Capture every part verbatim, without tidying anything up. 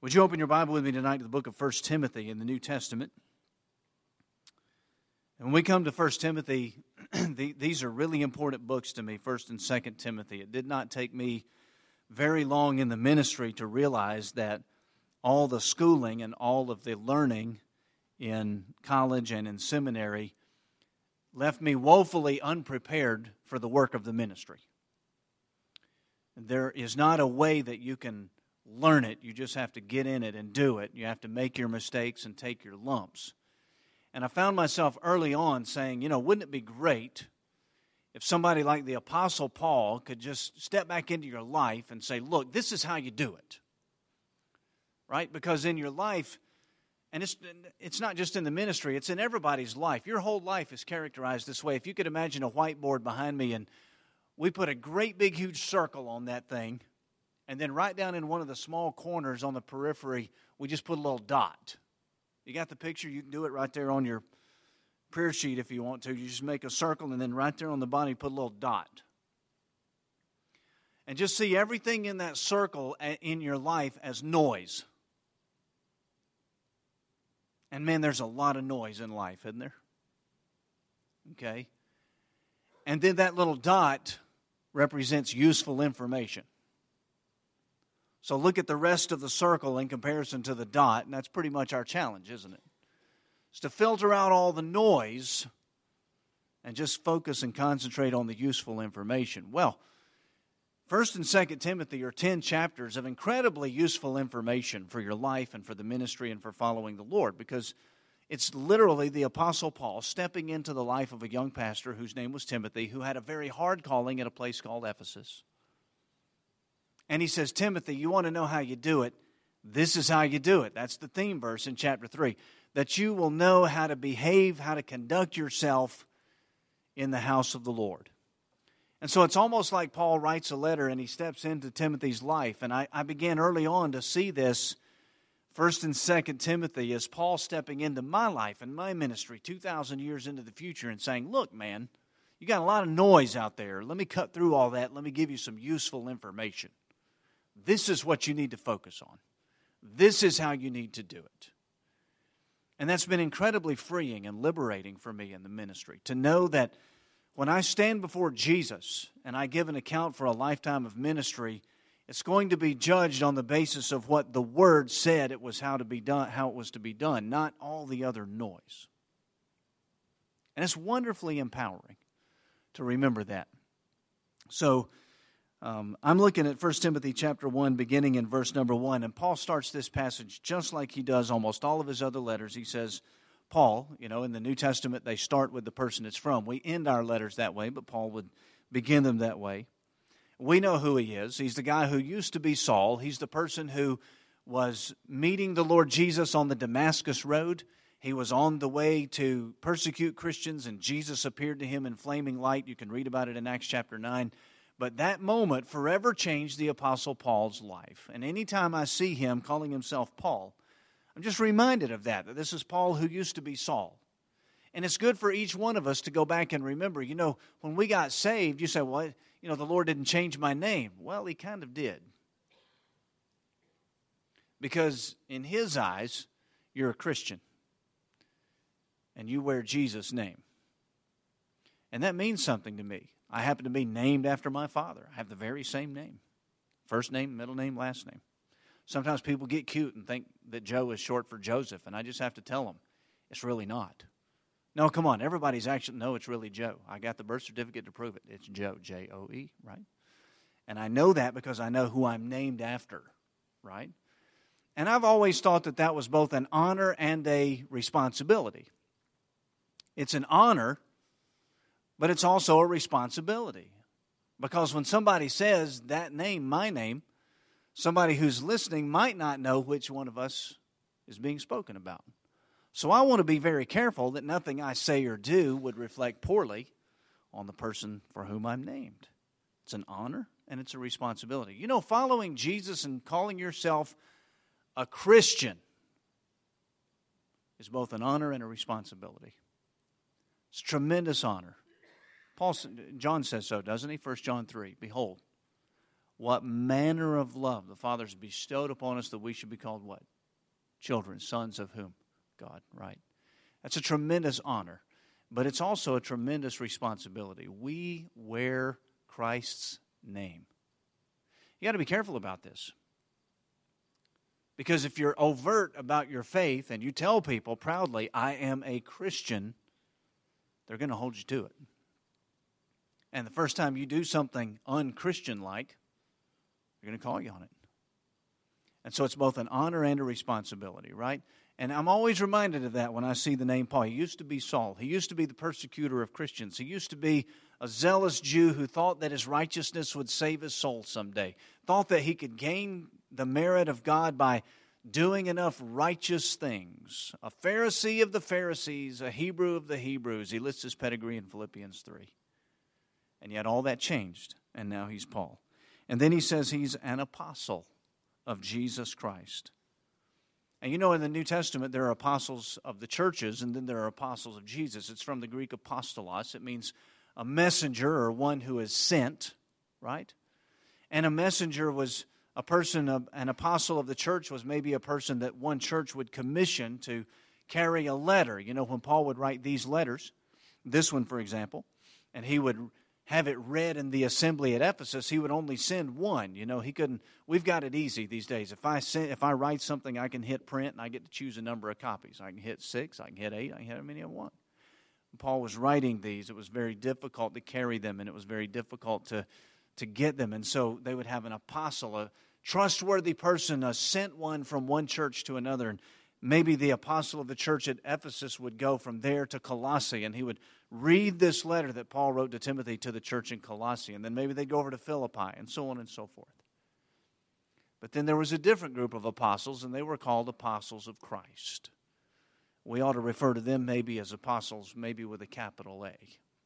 Would you open your Bible with me tonight to the book of First Timothy in the New Testament? And when we come to First Timothy, the, these are really important books to me, First and Second Timothy. It did not take me very long in the ministry to realize that all the schooling and all of the learning in college and in seminary left me woefully unprepared for the work of the ministry. There is not a way that you can learn it. You just have to get in it and do it. You have to make your mistakes and take your lumps. And I found myself early on saying, you know, wouldn't it be great if somebody like the Apostle Paul could just step back into your life and say, look, this is how you do it. Right? Because in your life, and it's it's not just in the ministry, it's in everybody's life. Your whole life is characterized this way. If you could imagine a whiteboard behind me and we put a great big huge circle on that thing, and then right down in one of the small corners on the periphery, we just put a little dot. You got the picture? You can do it right there on your prayer sheet if you want to. You just make a circle, and then right there on the bottom, you put a little dot. And just see everything in that circle in your life as noise. And man, there's a lot of noise in life, isn't there? Okay. And then that little dot represents useful information. So look at the rest of the circle in comparison to the dot, and that's pretty much our challenge, isn't it? It's to filter out all the noise and just focus and concentrate on the useful information. Well, First and Second Timothy are ten chapters of incredibly useful information for your life and for the ministry and for following the Lord, because it's literally the Apostle Paul stepping into the life of a young pastor whose name was Timothy, who had a very hard calling at a place called Ephesus. And he says, Timothy, you want to know how you do it? This is how you do it. That's the theme verse in chapter three. That you will know how to behave, how to conduct yourself in the house of the Lord. And so it's almost like Paul writes a letter and he steps into Timothy's life. And I, I began early on to see this, First and Second Timothy, as Paul stepping into my life and my ministry two thousand years into the future and saying, look, man, you got a lot of noise out there. Let me cut through all that. Let me give you some useful information. This is what you need to focus on. This is how you need to do it. And that's been incredibly freeing and liberating for me in the ministry, to know that when I stand before Jesus and I give an account for a lifetime of ministry, it's going to be judged on the basis of what the Word said it was how to be done, how it was to be done, not all the other noise. And it's wonderfully empowering to remember that. So um, I'm looking at First Timothy chapter one, beginning in verse number one, and Paul starts this passage just like he does almost all of his other letters. He says, Paul, you know, in the New Testament, they start with the person it's from. We end our letters that way, but Paul would begin them that way. We know who he is. He's the guy who used to be Saul. He's the person who was meeting the Lord Jesus on the Damascus Road. He was on the way to persecute Christians, and Jesus appeared to him in flaming light. You can read about it in Acts chapter nine. But that moment forever changed the Apostle Paul's life. And anytime I see him calling himself Paul, I'm just reminded of that, that this is Paul who used to be Saul. And it's good for each one of us to go back and remember, you know, when we got saved, you say, well, you know, the Lord didn't change my name. Well, he kind of did. Because in his eyes, you're a Christian. And you wear Jesus' name. And that means something to me. I happen to be named after my father. I have the very same name. First name, middle name, last name. Sometimes people get cute and think that Joe is short for Joseph, and I just have to tell them, it's really not. No, come on, everybody's actually, no, it's really Joe. I got the birth certificate to prove it. It's Joe, J O E, right? And I know that because I know who I'm named after, right? And I've always thought that that was both an honor and a responsibility. It's an honor, but it's also a responsibility. Because when somebody says that name, my name, somebody who's listening might not know which one of us is being spoken about. So I want to be very careful that nothing I say or do would reflect poorly on the person for whom I'm named. It's an honor and it's a responsibility. You know, following Jesus and calling yourself a Christian is both an honor and a responsibility. It's a tremendous honor. Paul, John says so, doesn't he? First John three, behold, what manner of love the Father has bestowed upon us that we should be called what? Children, sons of whom? God, right? That's a tremendous honor, but it's also a tremendous responsibility. We wear Christ's name. You got to be careful about this. Because if you're overt about your faith and you tell people proudly, I am a Christian, they're going to hold you to it. And the first time you do something un-Christian-like, they're going to call you on it. And so it's both an honor and a responsibility, right? And I'm always reminded of that when I see the name Paul. He used to be Saul. He used to be the persecutor of Christians. He used to be a zealous Jew who thought that his righteousness would save his soul someday. Thought that he could gain the merit of God by doing enough righteous things. A Pharisee of the Pharisees, a Hebrew of the Hebrews. He lists his pedigree in Philippians three. And yet all that changed, and now he's Paul. And then he says he's an apostle of Jesus Christ. And you know, in the New Testament, there are apostles of the churches, and then there are apostles of Jesus. It's from the Greek apostolos. It means a messenger or one who is sent, right? And a messenger was a person, of, an apostle of the church was maybe a person that one church would commission to carry a letter. You know, when Paul would write these letters, this one, for example, and he would have it read in the assembly at Ephesus, he would only send one. You know, he couldn't, we've got it easy these days. If I send, if I write something, I can hit print and I get to choose a number of copies. I can hit six, I can hit eight, I can hit how many I want. When Paul was writing these, it was very difficult to carry them, and it was very difficult to, to get them. And so they would have an apostle, a trustworthy person, a sent one from one church to another. And maybe the apostle of the church at Ephesus would go from there to Colossae, and he would read this letter that Paul wrote to Timothy to the church in Colossae, and then maybe they'd go over to Philippi, and so on and so forth. But then there was a different group of apostles, and they were called apostles of Christ. We ought to refer to them maybe as apostles, maybe with a capital A.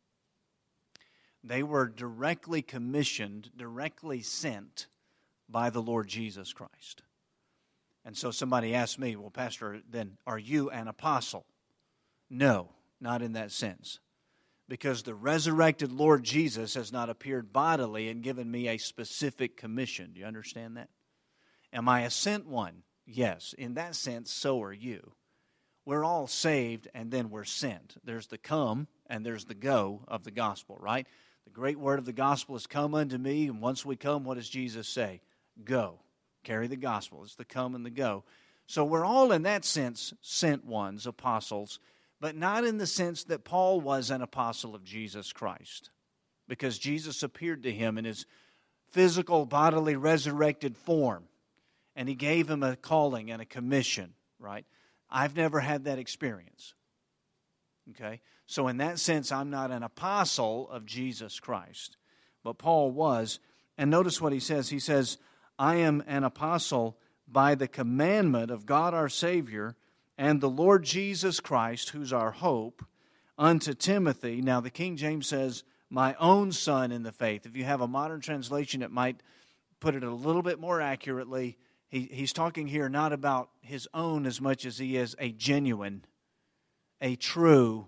They were directly commissioned, directly sent by the Lord Jesus Christ. And so somebody asked me, well, Pastor, then are you an apostle? No, not in that sense. Because the resurrected Lord Jesus has not appeared bodily and given me a specific commission. Do you understand that? Am I a sent one? Yes. In that sense, so are you. We're all saved and then we're sent. There's the come and there's the go of the gospel, right? The great word of the gospel is come unto me. And once we come, what does Jesus say? Go. Carry the gospel. It's the come and the go. So we're all in that sense sent ones, apostles, but not in the sense that Paul was an apostle of Jesus Christ, because Jesus appeared to him in his physical, bodily, resurrected form, and he gave him a calling and a commission, right? I've never had that experience, okay? So in that sense, I'm not an apostle of Jesus Christ, but Paul was. And notice what he says. He says, I am an apostle by the commandment of God our Savior and the Lord Jesus Christ, who's our hope, unto Timothy. Now the King James says, my own son in the faith. If you have a modern translation, it might put it a little bit more accurately. He, he's talking here not about his own as much as he is a genuine, a true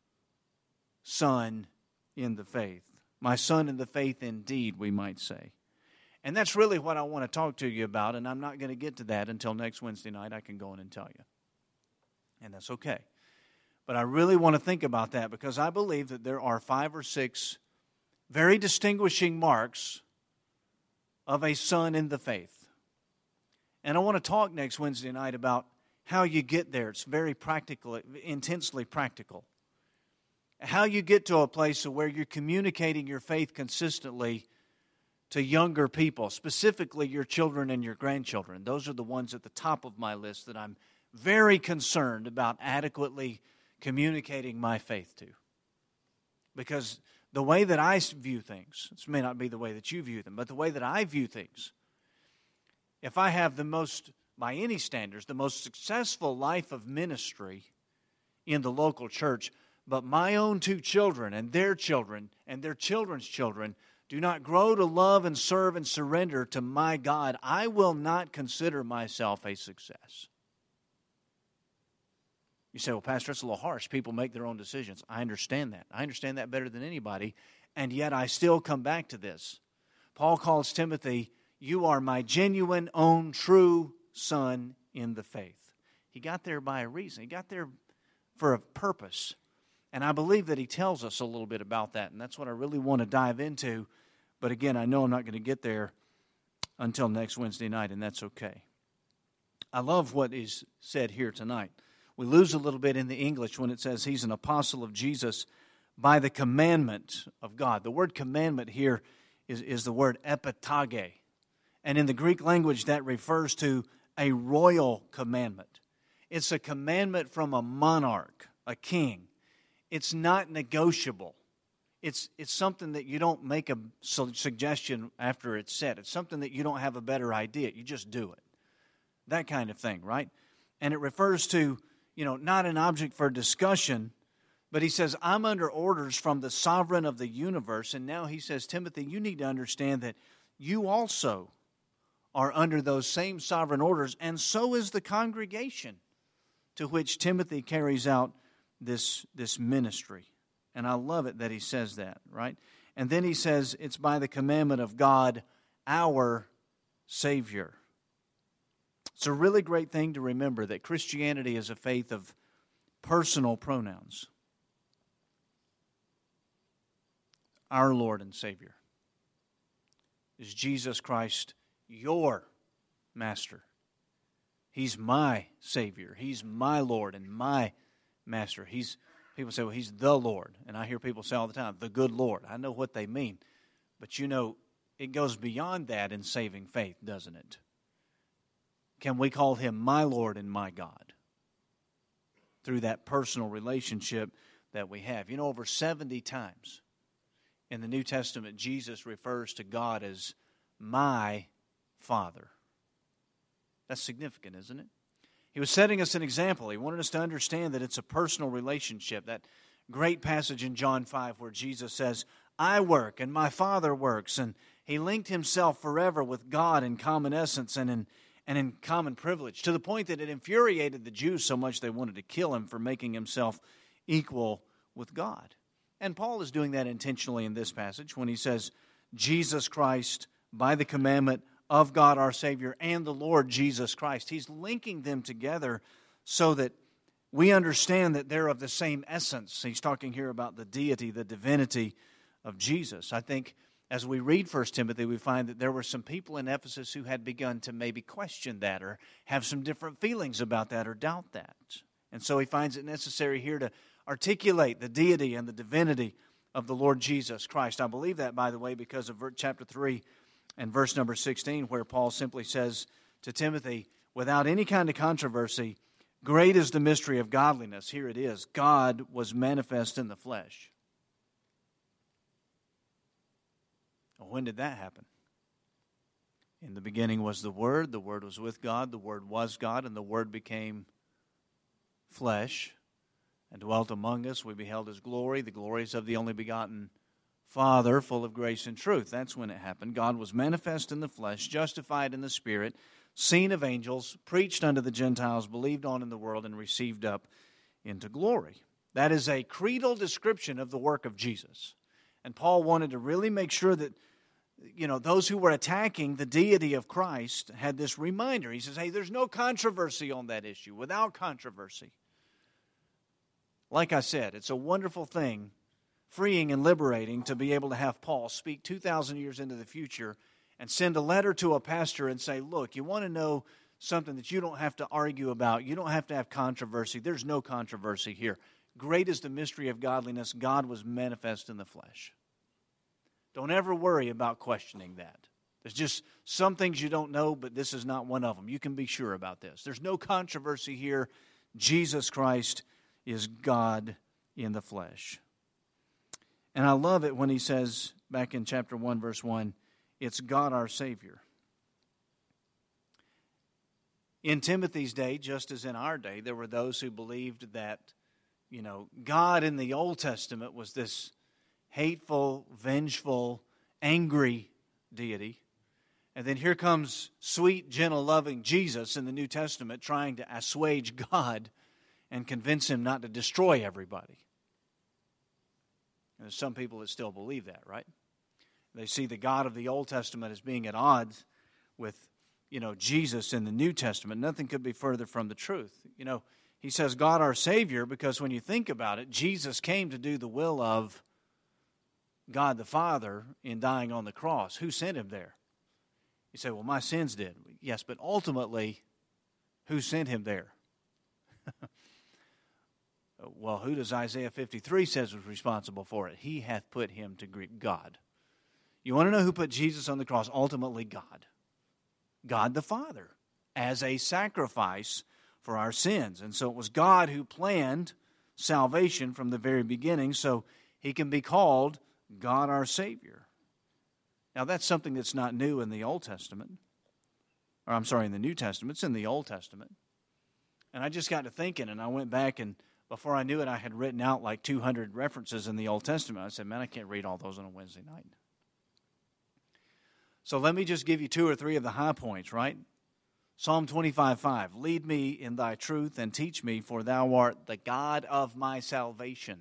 son in the faith. My son in the faith indeed, we might say. And that's really what I want to talk to you about, and I'm not going to get to that until next Wednesday night. I can go in and tell you. And that's okay. But I really want to think about that because I believe that there are five or six very distinguishing marks of a son in the faith. And I want to talk next Wednesday night about how you get there. It's very practical, intensely practical. How you get to a place where you're communicating your faith consistently to younger people, specifically your children and your grandchildren. Those are the ones at the top of my list that I'm very concerned about adequately communicating my faith to. Because the way that I view things, this may not be the way that you view them, but the way that I view things, if I have the most, by any standards, the most successful life of ministry in the local church, but my own two children and their children and their children's children do not grow to love and serve and surrender to my God, I will not consider myself a success. You say, well, Pastor, it's a little harsh. People make their own decisions. I understand that. I understand that better than anybody, and yet I still come back to this. Paul calls Timothy, you are my genuine, own, true son in the faith. He got there by a reason. He got there for a purpose. And I believe that he tells us a little bit about that, and that's what I really want to dive into. But again, I know I'm not going to get there until next Wednesday night, and that's okay. I love what is said here tonight. We lose a little bit in the English when it says he's an apostle of Jesus by the commandment of God. The word commandment here is, is the word epitage. And in the Greek language, that refers to a royal commandment. It's a commandment from a monarch, a king. It's not negotiable. It's, it's something that you don't make a suggestion after it's said. It's something that you don't have a better idea. You just do it. That kind of thing, right? And it refers to, you know, not an object for discussion, but he says, I'm under orders from the sovereign of the universe. And now he says, Timothy, you need to understand that you also are under those same sovereign orders, and so is the congregation to which Timothy carries out this, this ministry. And I love it that he says that, right? And then he says, it's by the commandment of God, our Savior. It's a really great thing to remember that Christianity is a faith of personal pronouns. Our Lord and Savior. Is Jesus Christ your Master? He's my Savior. He's my Lord and my Master. He's people say, well, He's the Lord. And I hear people say all the time, the good Lord. I know what they mean. But you know, it goes beyond that in saving faith, doesn't it? Can we call Him my Lord and my God? Through that personal relationship that we have. You know, over seventy times in the New Testament, Jesus refers to God as my Father. That's significant, isn't it? He was setting us an example. He wanted us to understand that it's a personal relationship. That great passage in John five where Jesus says, I work and my Father works. And He linked Himself forever with God in common essence and in, and in common privilege, to the point that it infuriated the Jews so much they wanted to kill Him for making Himself equal with God. And Paul is doing that intentionally in this passage when he says, Jesus Christ, by the commandment of God our Savior and the Lord Jesus Christ. He's linking them together so that we understand that they're of the same essence. He's talking here about the deity, the divinity of Jesus. I think as we read First Timothy, we find that there were some people in Ephesus who had begun to maybe question that or have some different feelings about that or doubt that. And so he finds it necessary here to articulate the deity and the divinity of the Lord Jesus Christ. I believe that, by the way, because of chapter three and verse number sixteen, where Paul simply says to Timothy, without any kind of controversy, great is the mystery of godliness. Here it is. God was manifest in the flesh. Well, when did that happen? In the beginning was the Word. The Word was with God. The Word was God. And the Word became flesh and dwelt among us. We beheld His glory. The glories of the only begotten Father, full of grace and truth. That's when it happened. God was manifest in the flesh, justified in the Spirit, seen of angels, preached unto the Gentiles, believed on in the world, and received up into glory. That is a creedal description of the work of Jesus. And Paul wanted to really make sure that, you know, those who were attacking the deity of Christ had this reminder. He says, hey, there's no controversy on that issue, without controversy. Like I said, it's a wonderful thing, freeing and liberating, to be able to have Paul speak two thousand years into the future and send a letter to a pastor and say, look, you want to know something that you don't have to argue about, you don't have to have controversy, there's no controversy here. Great is the mystery of godliness, God was manifest in the flesh. Don't ever worry about questioning that. There's just some things you don't know, but this is not one of them. You can be sure about this. There's no controversy here. Jesus Christ is God in the flesh. And I love it when he says, back in chapter one, verse one, it's God our Savior. In Timothy's day, just as in our day, there were those who believed that, you know, God in the Old Testament was this hateful, vengeful, angry deity. And then here comes sweet, gentle, loving Jesus in the New Testament trying to assuage God and convince Him not to destroy everybody. There's some people that still believe that, right? They see the God of the Old Testament as being at odds with, you know, Jesus in the New Testament. Nothing could be further from the truth. You know, he says God our Savior because when you think about it, Jesus came to do the will of God the Father in dying on the cross. Who sent him there? You say, well, my sins did. Yes, but ultimately, who sent him there? Well, who does Isaiah fifty-three says was responsible for it? He hath put him to Greek, God. You want to know who put Jesus on the cross? Ultimately, God. God the Father, as a sacrifice for our sins. And so it was God who planned salvation from the very beginning, so he can be called God our Savior. Now, that's something that's not new in the Old Testament. Or, I'm sorry, in the New Testament. It's in the Old Testament. And I just got to thinking, and I went back, and before I knew it, I had written out like two hundred references in the Old Testament. I said, man, I can't read all those on a Wednesday night. So let me just give you two or three of the high points, right? Psalm twenty-five five, lead me in thy truth and teach me, for thou art the God of my salvation.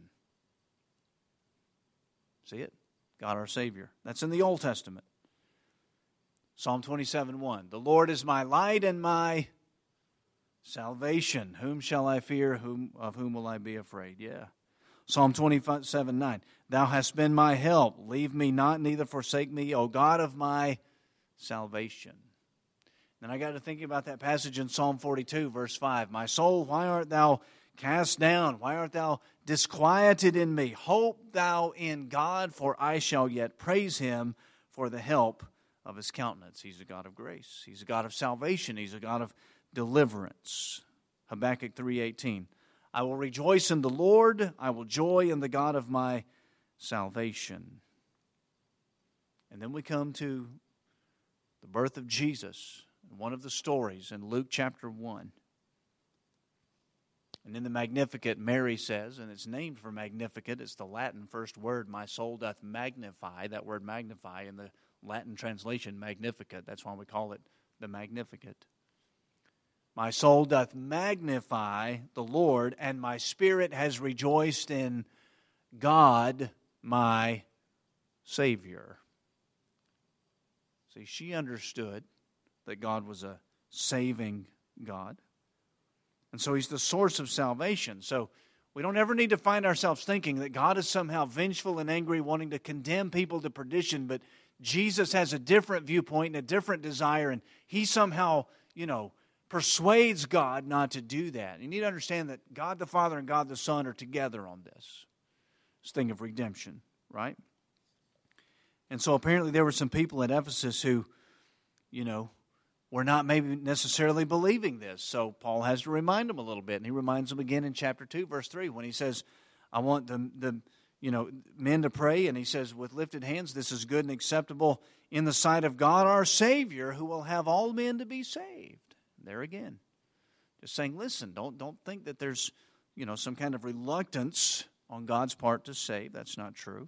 See it? God our Savior. That's in the Old Testament. Psalm twenty-seven one, the Lord is my light and my salvation. Whom shall I fear? Whom of whom will I be afraid? Yeah. Psalm twenty-seven nine, thou hast been my help. Leave me not, neither forsake me, O God of my salvation. Then I got to thinking about that passage in Psalm forty-two, verse five. My soul, why art thou cast down? Why art thou disquieted in me? Hope thou in God, for I shall yet praise him for the help of his countenance. He's a God of grace. He's a God of salvation. He's a God of deliverance. Habakkuk three eighteen. I will rejoice in the Lord. I will joy in the God of my salvation. And then we come to the birth of Jesus, one of the stories in Luke chapter one. And in the Magnificat, Mary says, and it's named for Magnificat, it's the Latin first word, my soul doth magnify, that word magnify in the Latin translation, Magnificat. That's why we call it the Magnificat. My soul doth magnify the Lord, and my spirit has rejoiced in God, my Savior. See, she understood that God was a saving God. And so he's the source of salvation. So we don't ever need to find ourselves thinking that God is somehow vengeful and angry, wanting to condemn people to perdition, but Jesus has a different viewpoint and a different desire, and he somehow, you know, persuades God not to do that. You need to understand that God the Father and God the Son are together on this. This thing of redemption, right? And so apparently there were some people at Ephesus who, you know, were not maybe necessarily believing this. So Paul has to remind them a little bit. And he reminds them again in chapter two, verse three, when he says, I want the, the you know, men to pray. And he says, with lifted hands, this is good and acceptable in the sight of God our Savior, who will have all men to be saved. There again, just saying, listen, don't don't think that there's, you know, some kind of reluctance on God's part to save. That's not true.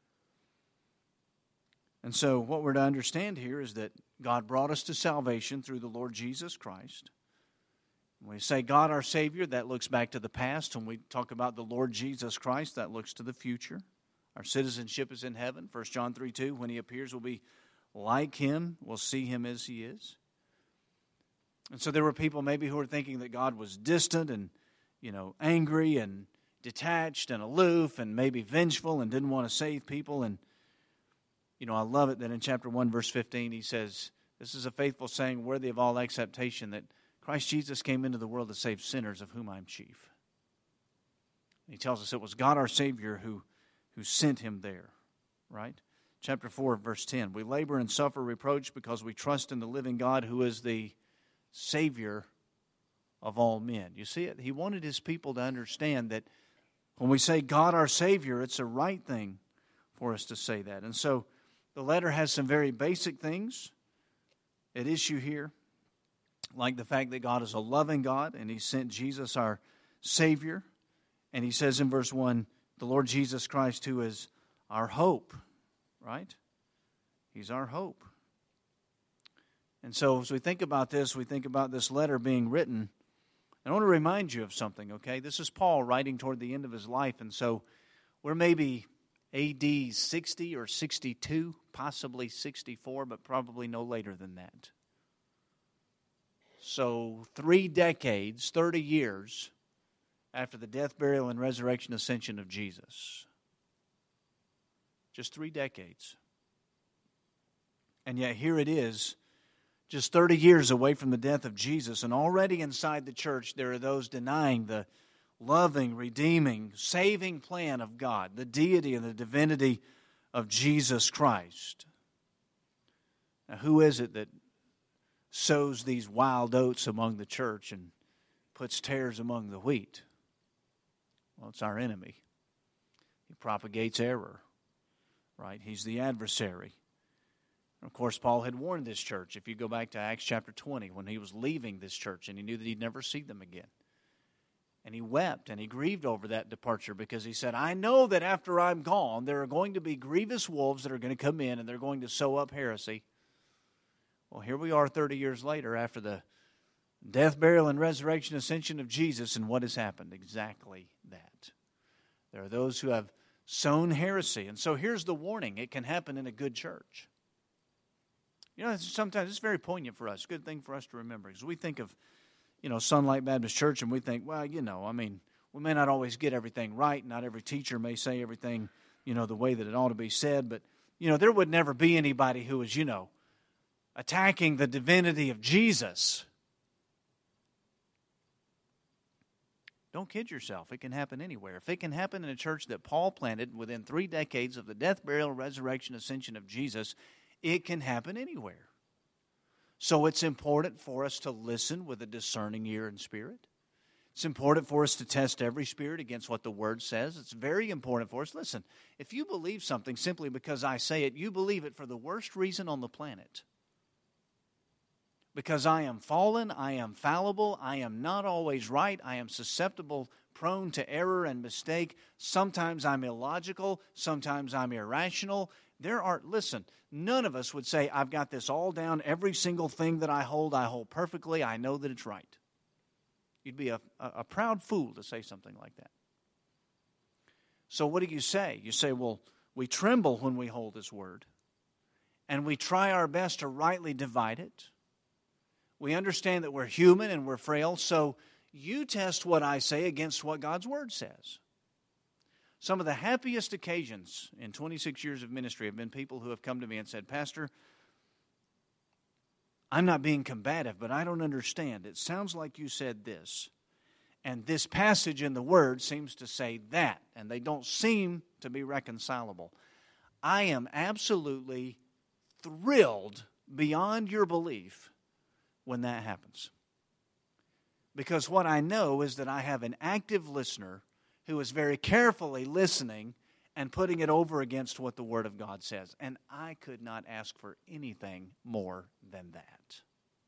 And so what we're to understand here is that God brought us to salvation through the Lord Jesus Christ. When we say God our Savior, that looks back to the past. When we talk about the Lord Jesus Christ, that looks to the future. Our citizenship is in heaven. First John three two, when he appears, we'll be like him. We'll see him as he is. And so there were people maybe who were thinking that God was distant and, you know, angry and detached and aloof and maybe vengeful and didn't want to save people. And, you know, I love it that in chapter one, verse fifteen, he says, this is a faithful saying worthy of all acceptation, that Christ Jesus came into the world to save sinners, of whom I'm chief. And he tells us it was God our Savior who, who sent him there, right? Chapter four, verse ten, we labor and suffer reproach because we trust in the living God, who is the Savior of all men. You see it? He wanted his people to understand that when we say God our Savior, it's a right thing for us to say that. And so the letter has some very basic things at issue here, like the fact that God is a loving God and he sent Jesus our Savior. And he says in verse one, the Lord Jesus Christ, who is our hope, right? He's our hope. And so as we think about this, we think about this letter being written. I want to remind you of something, okay? This is Paul writing toward the end of his life, and so we're maybe A D sixty or sixty-two, possibly sixty-four, but probably no later than that. So three decades, thirty years after the death, burial, and resurrection ascension of Jesus. Just three decades. And yet here it is, just thirty years away from the death of Jesus, and already inside the church there are those denying the loving, redeeming, saving plan of God, the deity and the divinity of Jesus Christ. Now, who is it that sows these wild oats among the church and puts tares among the wheat? Well, it's our enemy. He propagates error, right? He's the adversary. Of course, Paul had warned this church. If you go back to Acts chapter twenty, when he was leaving this church and he knew that he'd never see them again. And he wept and he grieved over that departure because he said, I know that after I'm gone, there are going to be grievous wolves that are going to come in and they're going to sow up heresy. Well, here we are thirty years later after the death, burial, and resurrection ascension of Jesus, and what has happened? Exactly that. There are those who have sown heresy. And so here's the warning. It can happen in a good church. You know, sometimes it's very poignant for us. Good thing for us to remember. Because we think of, you know, Sunlight Baptist Church, and we think, well, you know, I mean, we may not always get everything right. Not every teacher may say everything, you know, the way that it ought to be said. But, you know, there would never be anybody who was, you know, attacking the divinity of Jesus. Don't kid yourself. It can happen anywhere. If it can happen in a church that Paul planted within three decades of the death, burial, resurrection, ascension of Jesus, it can happen anywhere. So it's important for us to listen with a discerning ear and spirit. It's important for us to test every spirit against what the Word says. It's very important for us. Listen, if you believe something simply because I say it, you believe it for the worst reason on the planet. Because I am fallen, I am fallible, I am not always right, I am susceptible, prone to error and mistake. Sometimes I'm illogical, sometimes I'm irrational. There are, listen, none of us would say, I've got this all down. Every single thing that I hold, I hold perfectly. I know that it's right. You'd be a, a, a proud fool to say something like that. So what do you say? You say, well, we tremble when we hold His Word, and we try our best to rightly divide it. We understand that we're human and we're frail, so you test what I say against what God's Word says. Some of the happiest occasions in twenty-six years of ministry have been people who have come to me and said, Pastor, I'm not being combative, but I don't understand. It sounds like you said this, and this passage in the Word seems to say that, and they don't seem to be reconcilable. I am absolutely thrilled beyond your belief when that happens. Because what I know is that I have an active listener who is very carefully listening and putting it over against what the Word of God says. And I could not ask for anything more than that.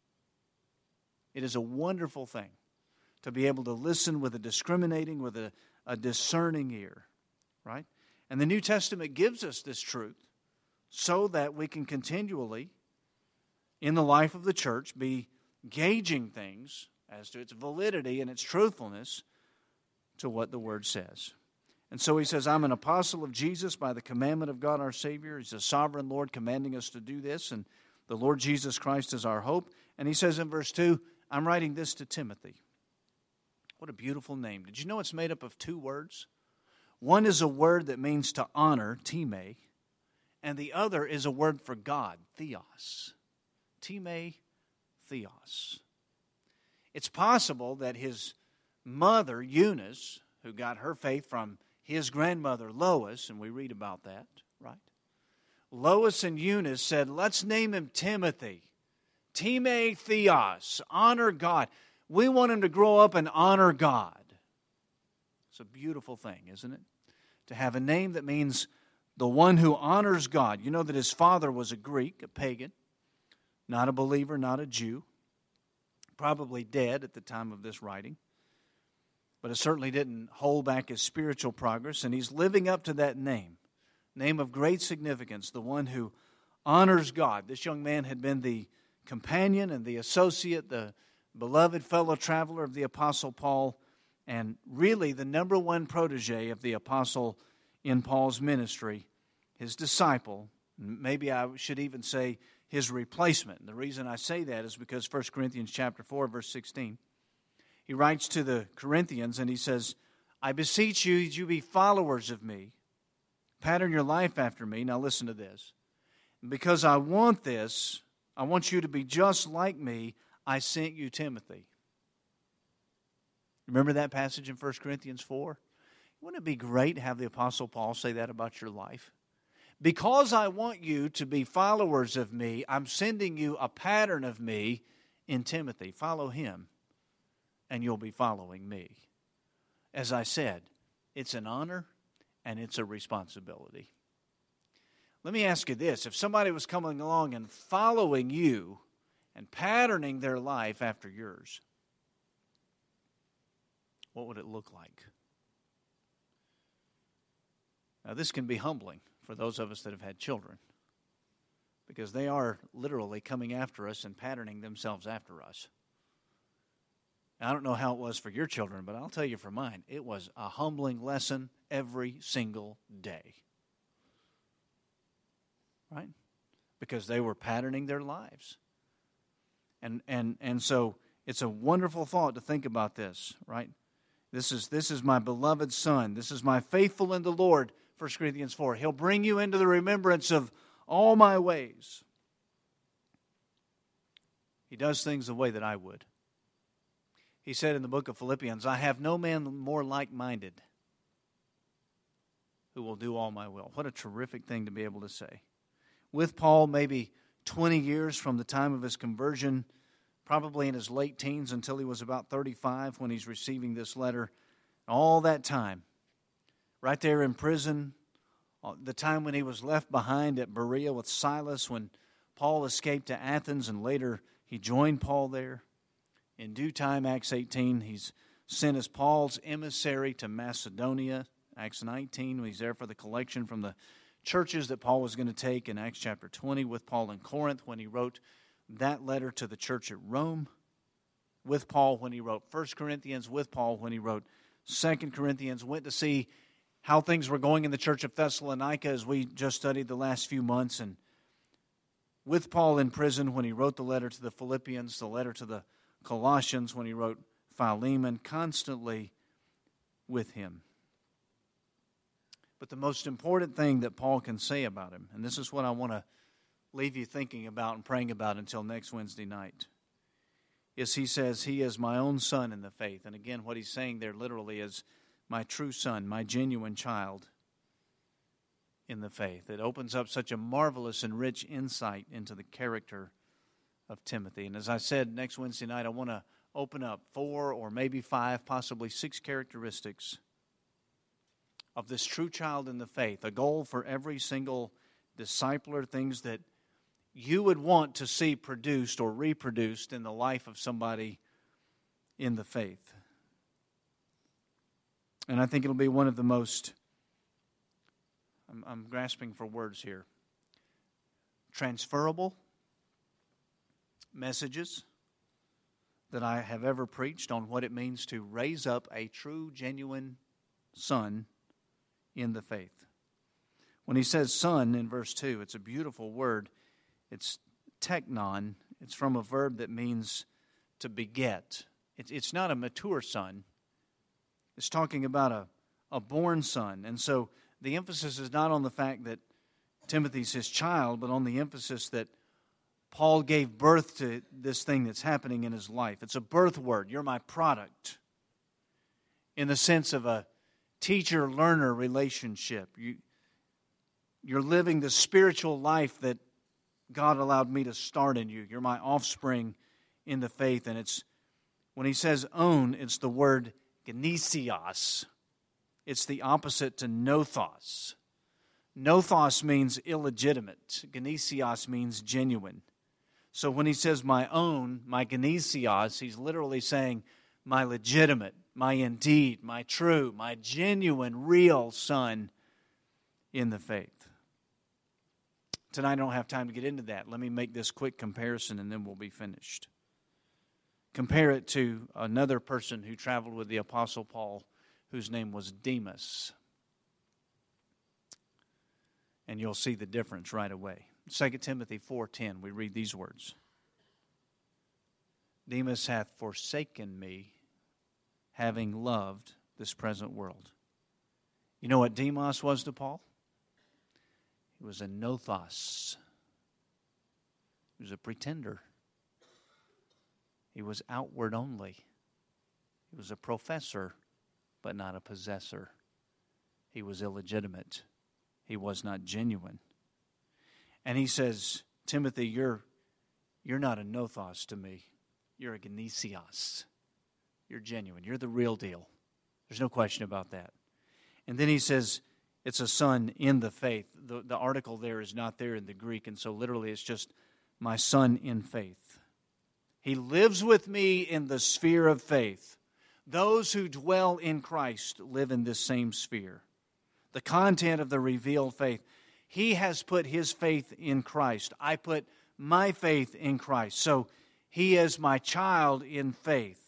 It is a wonderful thing to be able to listen with a discriminating, with a, a discerning ear, right? And the New Testament gives us this truth so that we can continually, in the life of the church, be gauging things as to its validity and its truthfulness to what the Word says. And so he says, I'm an apostle of Jesus by the commandment of God our Savior. He's a sovereign Lord commanding us to do this, and the Lord Jesus Christ is our hope. And he says in verse two, I'm writing this to Timothy. What a beautiful name. Did you know it's made up of two words? One is a word that means to honor, time, and the other is a word for God, theos. Time, theos. It's possible that his mother, Eunice, who got her faith from his grandmother, Lois, and we read about that, right? Lois and Eunice said, let's name him Timothy. Time Theos, honor God. We want him to grow up and honor God. It's a beautiful thing, isn't it? To have a name that means the one who honors God. You know that his father was a Greek, a pagan, not a believer, not a Jew, probably dead at the time of this writing. But it certainly didn't hold back his spiritual progress, and he's living up to that name, name of great significance, the one who honors God. This young man had been the companion and the associate, the beloved fellow traveler of the Apostle Paul, and really the number one protege of the Apostle in Paul's ministry, his disciple, maybe I should even say his replacement. And the reason I say that is because First Corinthians chapter four, verse sixteen, he writes to the Corinthians and he says, I beseech you that you be followers of me. Pattern your life after me. Now listen to this. Because I want this, I want you to be just like me, I sent you Timothy. Remember that passage in First Corinthians four? Wouldn't it be great to have the Apostle Paul say that about your life? Because I want you to be followers of me, I'm sending you a pattern of me in Timothy. Follow him, and you'll be following me. As I said, it's an honor and it's a responsibility. Let me ask you this. If somebody was coming along and following you and patterning their life after yours, what would it look like? Now, this can be humbling for those of us that have had children, because they are literally coming after us and patterning themselves after us. I don't know how it was for your children, but I'll tell you for mine, it was a humbling lesson every single day. Right? Because they were patterning their lives. And and and so it's a wonderful thought to think about this, right? This is this is my beloved son. This is my faithful in the Lord, First Corinthians four. He'll bring you into the remembrance of all my ways. He does things the way that I would. He said in the book of Philippians, I have no man more like-minded who will do all my will. What a terrific thing to be able to say. With Paul, maybe twenty years from the time of his conversion, probably in his late teens until he was about thirty-five when he's receiving this letter. All that time, right there in prison, the time when he was left behind at Berea with Silas, when Paul escaped to Athens and later he joined Paul there. In due time, Acts eighteen, he's sent as Paul's emissary to Macedonia. Acts nineteen, when he's there for the collection from the churches that Paul was going to take. In Acts chapter twenty, with Paul in Corinth, when he wrote that letter to the church at Rome. With Paul when he wrote First Corinthians. With Paul when he wrote Second Corinthians. Went to see how things were going in the church of Thessalonica as we just studied the last few months. And with Paul in prison when he wrote the letter to the Philippians, the letter to the Colossians, when he wrote Philemon, constantly with him. But the most important thing that Paul can say about him, and this is what I want to leave you thinking about and praying about until next Wednesday night, is he says, he is my own son in the faith. And again, what he's saying there literally is my true son, my genuine child in the faith. It opens up such a marvelous and rich insight into the character of Timothy. And as I said, next Wednesday night, I want to open up four or maybe five, possibly six characteristics of this true child in the faith. A goal for every single discipler, things that you would want to see produced or reproduced in the life of somebody in the faith. And I think it'll be one of the most, I'm, I'm grasping for words here, transferable messages that I have ever preached on what it means to raise up a true, genuine son in the faith. When he says son in verse two, it's a beautiful word. It's teknon. It's from a verb that means to beget. It's, it's not a mature son. It's talking about a, a born son. And so the emphasis is not on the fact that Timothy's his child, but on the emphasis that Paul gave birth to this thing that's happening in his life. It's a birth word. You're my product. In the sense of a teacher-learner relationship. You, you're living the spiritual life that God allowed me to start in you. You're my offspring in the faith. And it's, when he says own, it's the word genesios. It's the opposite to nothos. Nothos means illegitimate. Genesios means genuine. So when he says my own, my genesios, he's literally saying my legitimate, my indeed, my true, my genuine, real son in the faith. Tonight I don't have time to get into that. Let me make this quick comparison and then we'll be finished. Compare it to another person who traveled with the Apostle Paul whose name was Demas. And you'll see the difference right away. Second Timothy four ten, we read these words. Demas hath forsaken me, having loved this present world. You know what Demas was to Paul? He was a nothos. He was a pretender. He was outward only. He was a professor, but not a possessor. He was illegitimate. He was not genuine. And he says, Timothy, you're, you're not a nothos to me. You're a genesios. You're genuine. You're the real deal. There's no question about that. And then he says, it's a son in the faith. The, the article there is not there in the Greek, and so literally it's just my son in faith. He lives with me in the sphere of faith. Those who dwell in Christ live in this same sphere. The content of the revealed faith. He has put his faith in Christ. I put my faith in Christ. So he is my child in faith.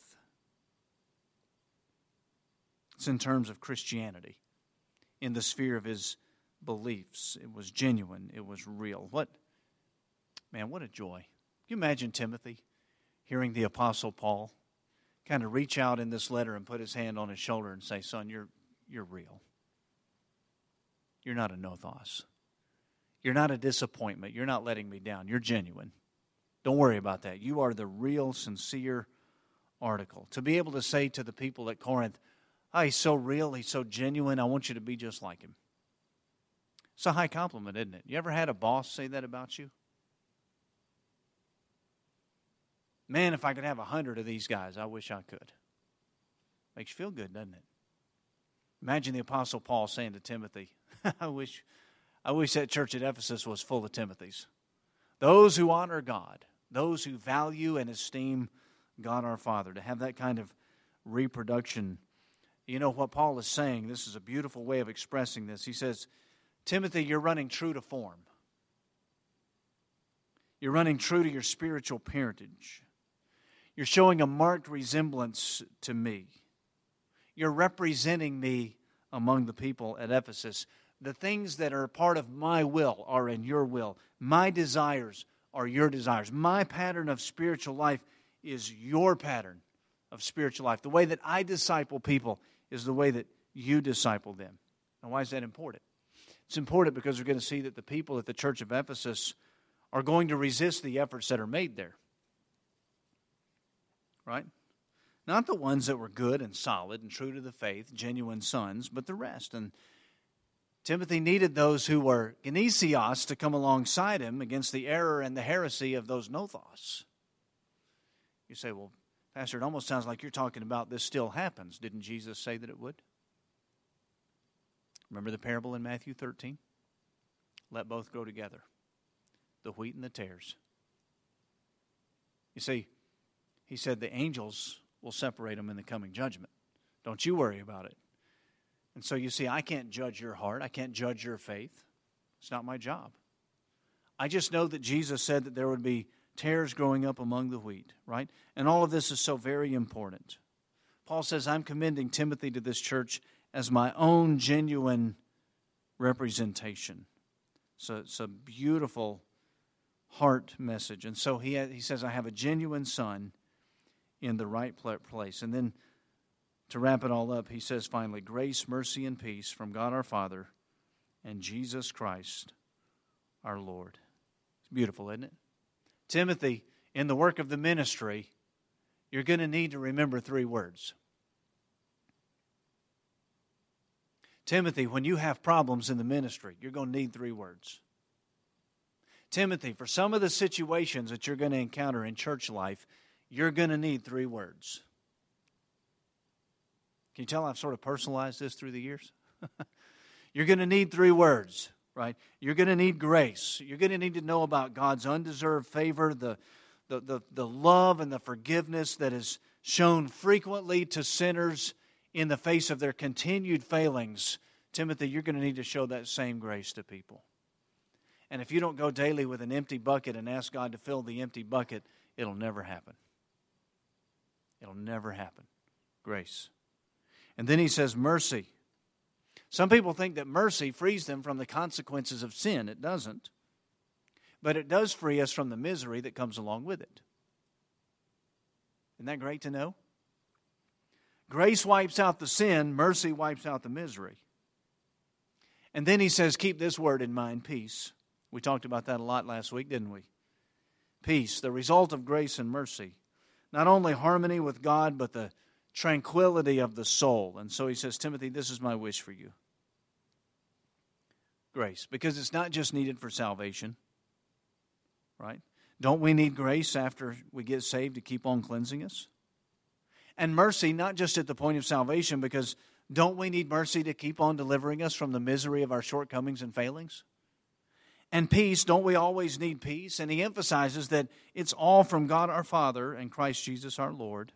It's in terms of Christianity. In the sphere of his beliefs. It was genuine. It was real. What, man, what a joy. Can you imagine Timothy hearing the Apostle Paul kind of reach out in this letter and put his hand on his shoulder and say, son, you're, you're real. You're not a nothos. You're not a disappointment. You're not letting me down. You're genuine. Don't worry about that. You are the real, sincere article. To be able to say to the people at Corinth, oh, he's so real, he's so genuine, I want you to be just like him. It's a high compliment, isn't it? You ever had a boss say that about you? Man, if I could have a hundred of these guys, I wish I could. Makes you feel good, doesn't it? Imagine the Apostle Paul saying to Timothy, I wish I wish that church at Ephesus was full of Timothys. Those who honor God, those who value and esteem God our Father, to have that kind of reproduction. You know what Paul is saying, this is a beautiful way of expressing this. He says, Timothy, you're running true to form. You're running true to your spiritual parentage. You're showing a marked resemblance to me. You're representing me among the people at Ephesus. The things that are part of my will are in your will. My desires are your desires. My pattern of spiritual life is your pattern of spiritual life. The way that I disciple people is the way that you disciple them. Now, why is that important? It's important because we're going to see that the people at the church of Ephesus are going to resist the efforts that are made there. Right? Not the ones that were good and solid and true to the faith, genuine sons, but the rest. And Timothy needed those who were genesios to come alongside him against the error and the heresy of those nothos. You say, well, Pastor, it almost sounds like you're talking about this still happens. Didn't Jesus say that it would? Remember the parable in Matthew thirteen? Let both grow together, the wheat and the tares. You see, he said the angels will separate them in the coming judgment. Don't you worry about it. And so you see, I can't judge your heart. I can't judge your faith. It's not my job. I just know that Jesus said that there would be tares growing up among the wheat, right? And all of this is so very important. Paul says, I'm commending Timothy to this church as my own genuine representation. So it's a beautiful heart message. And so he, he says, I have a genuine son in the right place. And then to wrap it all up, he says finally, grace, mercy, and peace from God our Father and Jesus Christ our Lord. It's beautiful, isn't it? Timothy, in the work of the ministry, you're going to need to remember three words. Timothy, when you have problems in the ministry, you're going to need three words. Timothy, for some of the situations that you're going to encounter in church life, you're going to need three words. Can you tell I've sort of personalized this through the years? You're going to need three words, right? You're going to need grace. You're going to need to know about God's undeserved favor, the, the, the, the love and the forgiveness that is shown frequently to sinners in the face of their continued failings. Timothy, you're going to need to show that same grace to people. And if you don't go daily with an empty bucket and ask God to fill the empty bucket, it'll never happen. It'll never happen. Grace. And then he says mercy. Some people think that mercy frees them from the consequences of sin. It doesn't. But it does free us from the misery that comes along with it. Isn't that great to know? Grace wipes out the sin. Mercy wipes out the misery. And then he says, keep this word in mind, peace. We talked about that a lot last week, didn't we? Peace, the result of grace and mercy. Not only harmony with God, but the tranquility of the soul. And so he says, Timothy, this is my wish for you. Grace, because it's not just needed for salvation, right? Don't we need grace after we get saved to keep on cleansing us? And mercy, not just at the point of salvation, because don't we need mercy to keep on delivering us from the misery of our shortcomings and failings? And peace, don't we always need peace? And he emphasizes that it's all from God our Father and Christ Jesus our Lord.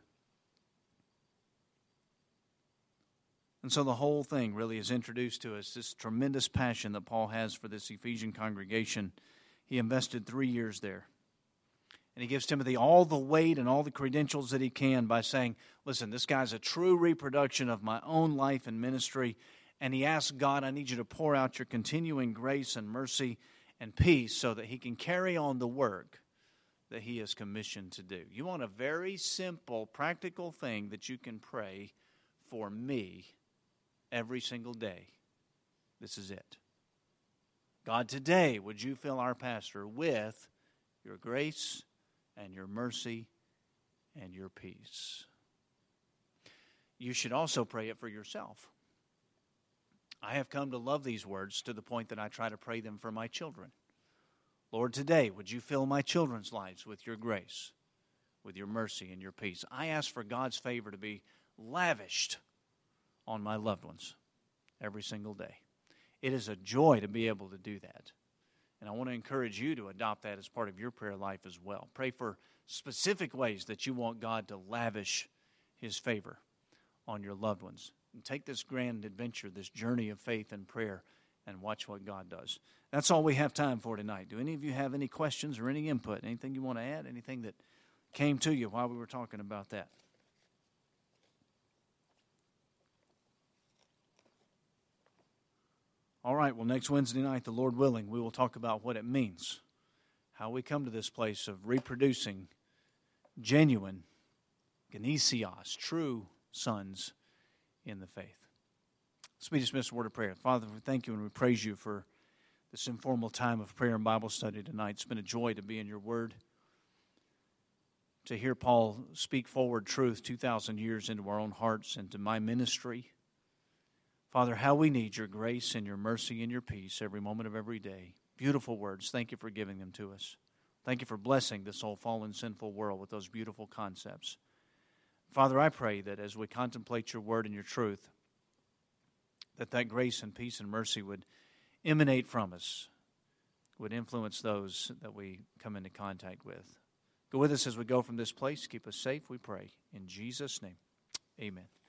And so the whole thing really is introduced to us, this tremendous passion that Paul has for this Ephesian congregation. He invested three years there. And he gives Timothy all the weight and all the credentials that he can by saying, listen, this guy's a true reproduction of my own life and ministry. And he asks God, I need you to pour out your continuing grace and mercy and peace so that he can carry on the work that he is commissioned to do. You want a very simple, practical thing that you can pray for me every single day. This is it. God, today, would you fill our pastor with your grace and your mercy and your peace? You should also pray it for yourself. I have come to love these words to the point that I try to pray them for my children. Lord, today, would you fill my children's lives with your grace, with your mercy and your peace? I ask for God's favor to be lavished on my loved ones every single day. It is a joy to be able to do that. And I want to encourage you to adopt that as part of your prayer life as well. Pray for specific ways that you want God to lavish his favor on your loved ones. And take this grand adventure, this journey of faith and prayer, and watch what God does. That's all we have time for tonight. Do any of you have any questions or any input? Anything you want to add? Anything that came to you while we were talking about that? All right, well, next Wednesday night, the Lord willing, we will talk about what it means, how we come to this place of reproducing genuine, genesios, true sons in the faith. Let's be dismissed a word of prayer. Father, we thank you and we praise you for this informal time of prayer and Bible study tonight. It's been a joy to be in your word, to hear Paul speak forward truth two thousand years into our own hearts and to my ministry. Father, how we need your grace and your mercy and your peace every moment of every day. Beautiful words. Thank you for giving them to us. Thank you for blessing this whole fallen, sinful world with those beautiful concepts. Father, I pray that as we contemplate your word and your truth, that that grace and peace and mercy would emanate from us, would influence those that we come into contact with. Go with us as we go from this place. Keep us safe, we pray. In Jesus' name, amen.